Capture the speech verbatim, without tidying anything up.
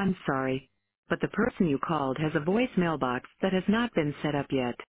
I'm sorry, but the person you called has a voicemail box that has not been set up yet.